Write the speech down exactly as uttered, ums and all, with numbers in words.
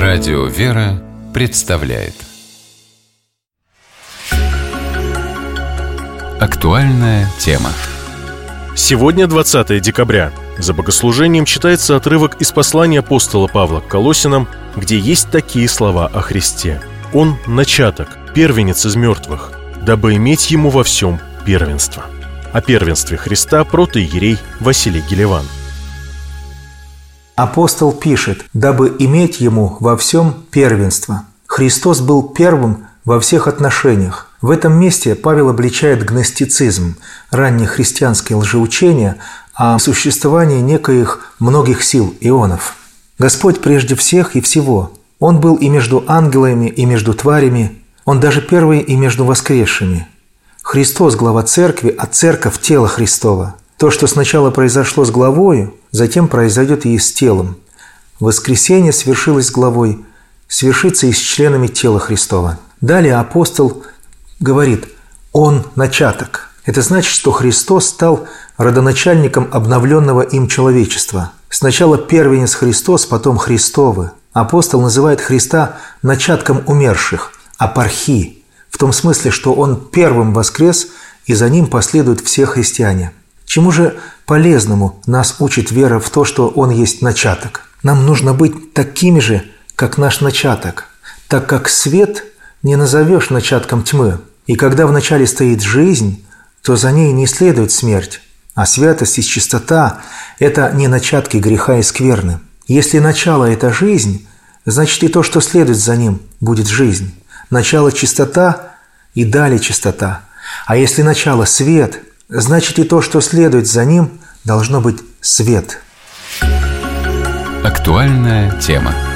Радио «Вера» представляет актуальная тема. Сегодня двадцатое декабря. За богослужением читается отрывок из послания апостола Павла к Колоссянам, где есть такие слова о Христе. Он – начаток, первенец из мертвых, дабы иметь ему во всем первенство. О первенстве Христа протоиерей Василий Гелеван. Апостол пишет: «Дабы иметь ему во всем первенство». Христос был первым во всех отношениях. В этом месте Павел обличает гностицизм, раннехристианское лжеучение о существовании некоих многих сил, ионов. Господь прежде всех и всего. Он был и между ангелами, и между тварями. Он даже первый и между воскресшими. Христос – глава церкви, а церковь – тело Христова. То, что сначала произошло с главою, затем произойдет и с телом. Воскресение свершилось с главой, свершится и с членами тела Христова. Далее апостол говорит: «Он – начаток». Это значит, что Христос стал родоначальником обновленного им человечества. Сначала первенец Христос, потом Христовы. Апостол называет Христа начатком умерших, апархи, в том смысле, что Он первым воскрес, и за Ним последуют все христиане. Чему же полезному нас учит вера в то, что Он есть начаток? Нам нужно быть такими же, как наш начаток, так как свет не назовешь начатком тьмы. И когда в начале стоит жизнь, то за ней не следует смерть, а святость и чистота – это не начатки греха и скверны. Если начало – это жизнь, значит и то, что следует за ним, будет жизнь. Начало – чистота и далее чистота. А если начало – свет, значит и то, что следует за ним, должно быть свет. Актуальная тема.